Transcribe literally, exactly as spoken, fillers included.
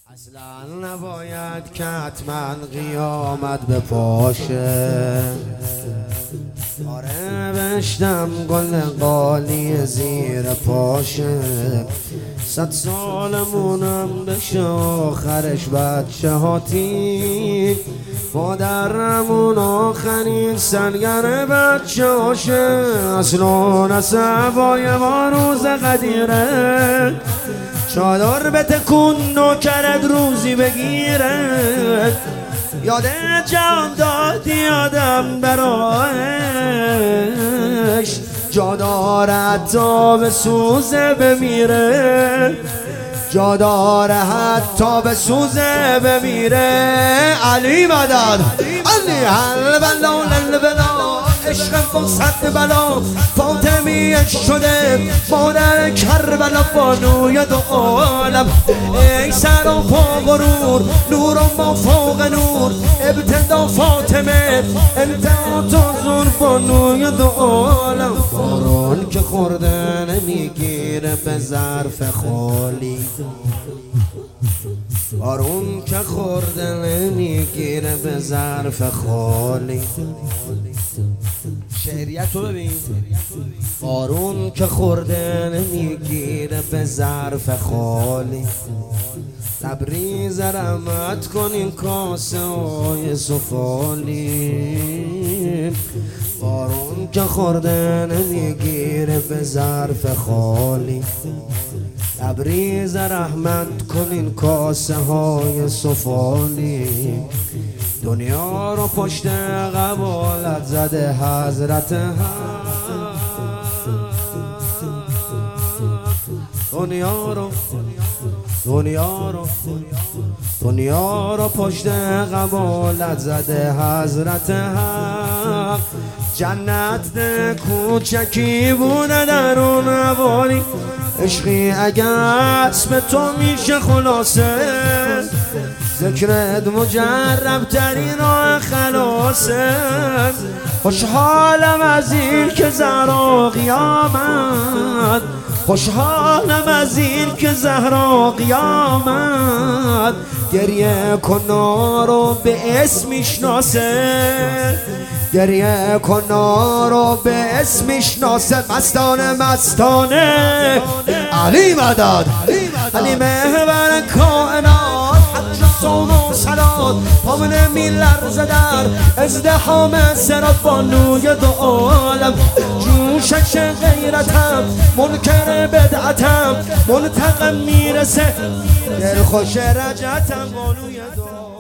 اصلا نباید که حتما قیامت به پاشه. آره بشتم گل قالی زیر پاشه. صد سالمونم بشه آخرش بچه هاتی، مادرمون آخرین سرگر بچه هاشه. اصلا نسبای ما روز قدیره، چادر بتکون نوکرت روزی بگیره. یاده جان دادی آدم برایش، جا داره حتی به سوزه بمیره، جا داره حتی به سوزه بمیره. علی مدد علی حل بلا لل بلا، عشق فرصت بلا فاطمی شده مادر کربلا بانوی دو عالم. ای سر و پا غرور، نور و ما فوق نور، ابتدا فاطمه انتها تو زور بانوی دو عالم. بارون که خورده نمیگیره به ظرف خالی، بارون که خورده نمیگیره به ظرف خالی. شعریت رو ببین. بارون که خورده نمیگیره به ظرف خالی. تبریز رحمت کنین کاسه های سفالی. بارون که خورده نمیگیره به ظرف خالی. تبریز رحمت کنین کاسه های سفالی. دنیا رو پشت قبالت زده حضرت حق، دنیا رو دنیا رو دنیا رو پشت قبالت زده حضرت حق. جنت ده کوچکی بوده در اون حوالی، عشقی اگر اسم تو میشه خلاصه، ذکرت مجرب ترین راه خلاصه. خوشحالم از این که زهرا قیامت، خوشحالم از این که زهرا قیامت. گریه کنا رو به اسم میشناسه، گریه کنا رو به اسم میشناسه. مستانه مستانه علی مدد علی محور کائنات، صوم و صلات پام نمیلرزه در ازدحام صراط. بانوی دو عالم جوشش غیرتم، منکر بدعتم، منتقم میرسه دلخوش رجعتم. بانوی دو